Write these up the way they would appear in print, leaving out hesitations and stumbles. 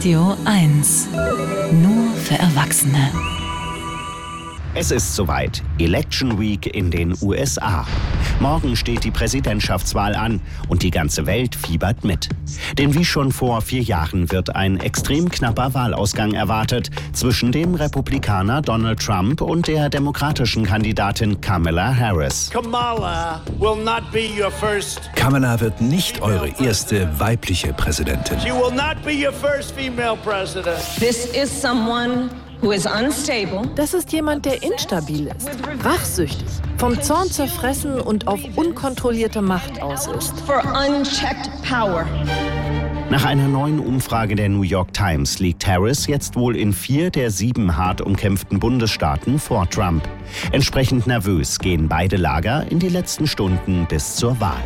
Radio 1. Nur für Erwachsene. Es ist soweit. Election Week in den USA. Morgen steht die Präsidentschaftswahl an und die ganze Welt fiebert mit. Denn wie schon vor 4 Jahren wird ein extrem knapper Wahlausgang erwartet zwischen dem Republikaner Donald Trump und der demokratischen Kandidatin Kamala Harris. Kamala wird nicht eure erste weibliche Präsidentin. This is someone who is unstable. Das ist jemand, der instabil ist, rachsüchtig, vom Zorn zerfressen und auf unkontrollierte Macht aus ist. For unchecked power. Nach einer neuen Umfrage der New York Times liegt Harris jetzt wohl in 4 der 7 hart umkämpften Bundesstaaten vor Trump. Entsprechend nervös gehen beide Lager in die letzten Stunden bis zur Wahl.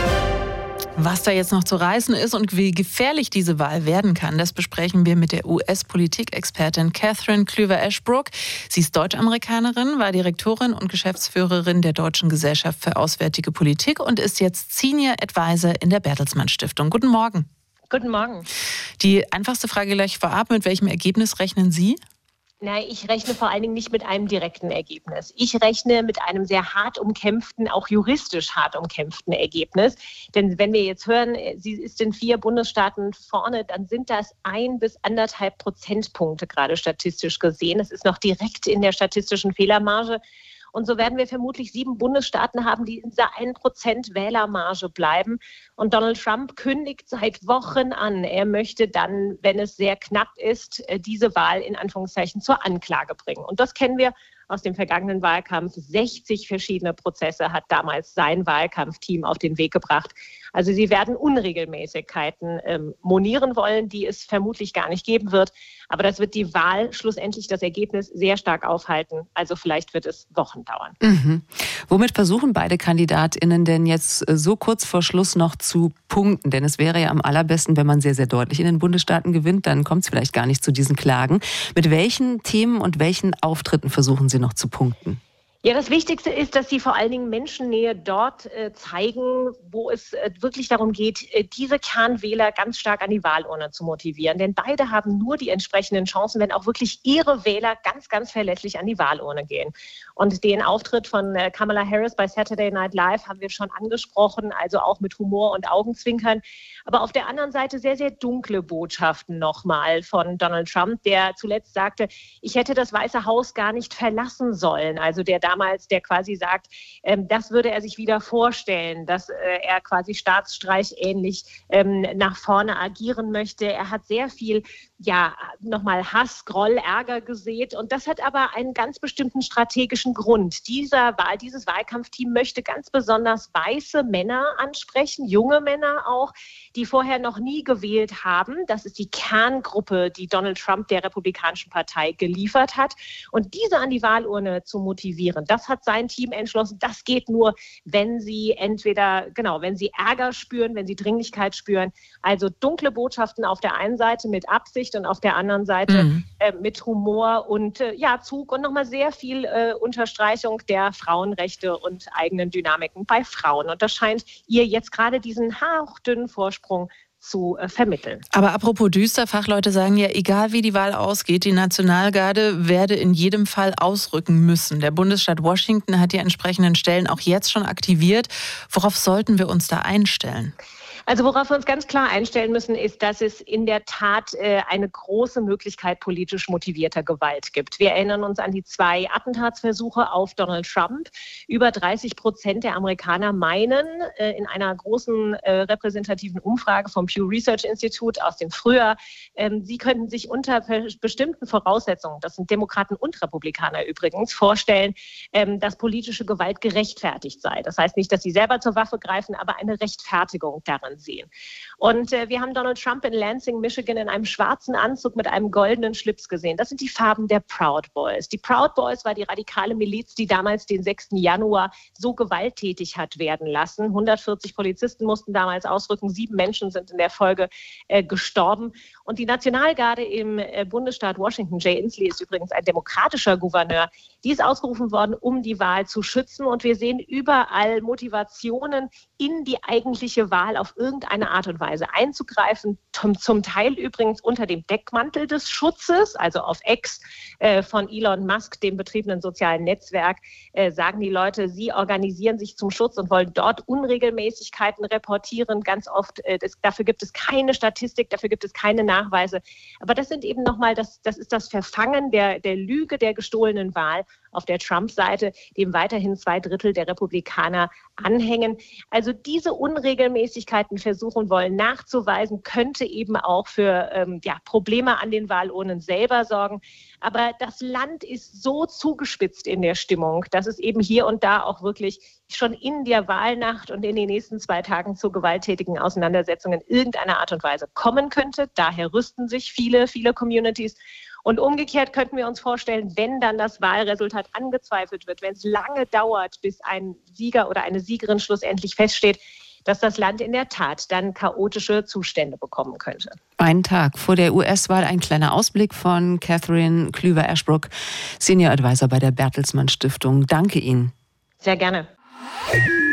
Was da jetzt noch zu reißen ist und wie gefährlich diese Wahl werden kann, das besprechen wir mit der US-Politikexpertin Catherine Klüver-Ashbrook. Sie ist Deutsch-Amerikanerin, war Direktorin und Geschäftsführerin der Deutschen Gesellschaft für Auswärtige Politik und ist jetzt Senior Advisor in der Bertelsmann Stiftung. Guten Morgen. Guten Morgen. Die einfachste Frage gleich vorab, mit welchem Ergebnis rechnen Sie? Nein, ich rechne vor allen Dingen nicht mit einem direkten Ergebnis. Ich rechne mit einem sehr hart umkämpften, auch juristisch hart umkämpften Ergebnis. Denn wenn wir jetzt hören, sie ist in 4 Bundesstaaten vorne, dann sind das 1 bis 1,5 Prozentpunkte gerade statistisch gesehen. Das ist noch direkt in der statistischen Fehlermarge. Und so werden wir vermutlich 7 Bundesstaaten haben, die in dieser 1% Wählermarge bleiben. Und Donald Trump kündigt seit Wochen an, er möchte dann, wenn es sehr knapp ist, diese Wahl in Anführungszeichen zur Anklage bringen. Und das kennen wir aus dem vergangenen Wahlkampf. 60 verschiedene Prozesse hat damals sein Wahlkampfteam auf den Weg gebracht. Also sie werden Unregelmäßigkeiten monieren wollen, die es vermutlich gar nicht geben wird. Aber das wird die Wahl schlussendlich das Ergebnis sehr stark aufhalten. Also vielleicht wird es Wochen dauern. Mhm. Womit versuchen beide KandidatInnen denn jetzt so kurz vor Schluss noch zu punkten? Denn es wäre ja am allerbesten, wenn man sehr, sehr deutlich in den Bundesstaaten gewinnt. Dann kommt es vielleicht gar nicht zu diesen Klagen. Mit welchen Themen und welchen Auftritten versuchen Sie noch zu punkten? Ja, das Wichtigste ist, dass sie vor allen Dingen Menschennähe dort zeigen, wo es wirklich darum geht, diese Kernwähler ganz stark an die Wahlurne zu motivieren. Denn beide haben nur die entsprechenden Chancen, wenn auch wirklich ihre Wähler ganz, ganz verlässlich an die Wahlurne gehen. Und den Auftritt von Kamala Harris bei Saturday Night Live haben wir schon angesprochen, also auch mit Humor und Augenzwinkern. Aber auf der anderen Seite sehr, sehr dunkle Botschaften nochmal von Donald Trump, der zuletzt sagte, ich hätte das Weiße Haus gar nicht verlassen sollen. Also der quasi sagt, das würde er sich wieder vorstellen, dass er quasi staatsstreichähnlich nach vorne agieren möchte. Er hat sehr viel, nochmal Hass, Groll, Ärger gesät und das hat aber einen ganz bestimmten strategischen Grund. Dieses Wahlkampfteam möchte ganz besonders weiße Männer ansprechen, junge Männer auch, die vorher noch nie gewählt haben. Das ist die Kerngruppe, die Donald Trump der Republikanischen Partei geliefert hat. Und diese an die Wahlurne zu motivieren, das hat sein Team entschlossen. Das geht nur, wenn sie wenn sie Ärger spüren, wenn sie Dringlichkeit spüren. Also dunkle Botschaften auf der einen Seite mit Absicht und auf der anderen Seite mit Humor und Zug und nochmal sehr viel Unterstreichung der Frauenrechte und eigenen Dynamiken bei Frauen. Und das scheint ihr jetzt gerade diesen hauchdünnen Vorsprung zu vermitteln. Aber apropos düster, Fachleute sagen ja, egal wie die Wahl ausgeht, die Nationalgarde werde in jedem Fall ausrücken müssen. Der Bundesstaat Washington hat die entsprechenden Stellen auch jetzt schon aktiviert. Worauf sollten wir uns da einstellen? Also worauf wir uns ganz klar einstellen müssen, ist, dass es in der Tat eine große Möglichkeit politisch motivierter Gewalt gibt. Wir erinnern uns an die 2 Attentatsversuche auf Donald Trump. Über 30% der Amerikaner meinen in einer großen repräsentativen Umfrage vom Pew Research Institute aus dem Frühjahr, sie könnten sich unter bestimmten Voraussetzungen, das sind Demokraten und Republikaner übrigens, vorstellen, dass politische Gewalt gerechtfertigt sei. Das heißt nicht, dass sie selber zur Waffe greifen, aber eine Rechtfertigung darin sehen. Und wir haben Donald Trump in Lansing, Michigan in einem schwarzen Anzug mit einem goldenen Schlips gesehen. Das sind die Farben der Proud Boys. Die Proud Boys war die radikale Miliz, die damals den 6. Januar so gewalttätig hat werden lassen. 140 Polizisten mussten damals ausrücken. 7 Menschen sind in der Folge gestorben. Und die Nationalgarde im Bundesstaat Washington, Jay Inslee ist übrigens ein demokratischer Gouverneur, die ist ausgerufen worden, um die Wahl zu schützen. Und wir sehen überall Motivationen in die eigentliche Wahl auf irgendeine Art und Weise einzugreifen, zum Teil übrigens unter dem Deckmantel des Schutzes, also auf X von Elon Musk, dem betriebenen sozialen Netzwerk, sagen die Leute, sie organisieren sich zum Schutz und wollen dort Unregelmäßigkeiten reportieren. Ganz oft, dafür gibt es keine Statistik, dafür gibt es keine Nachweise. Aber das sind eben nochmal, das ist das Verfangen der Lüge der gestohlenen Wahl auf der Trump-Seite, dem weiterhin 2/3 der Republikaner anhängen. Also diese Unregelmäßigkeiten versuchen wollen nachzuweisen, könnte eben auch für Probleme an den Wahlurnen selber sorgen. Aber das Land ist so zugespitzt in der Stimmung, dass es eben hier und da auch wirklich schon in der Wahlnacht und in den nächsten 2 Tagen zu gewalttätigen Auseinandersetzungen in irgendeiner Art und Weise kommen könnte. Daher rüsten sich viele Communities. Und umgekehrt könnten wir uns vorstellen, wenn dann das Wahlresultat angezweifelt wird, wenn es lange dauert, bis ein Sieger oder eine Siegerin schlussendlich feststeht, dass das Land in der Tat dann chaotische Zustände bekommen könnte. Einen Tag vor der US-Wahl ein kleiner Ausblick von Catherine Klüver-Ashbrook, Senior Advisor bei der Bertelsmann Stiftung. Danke Ihnen. Sehr gerne.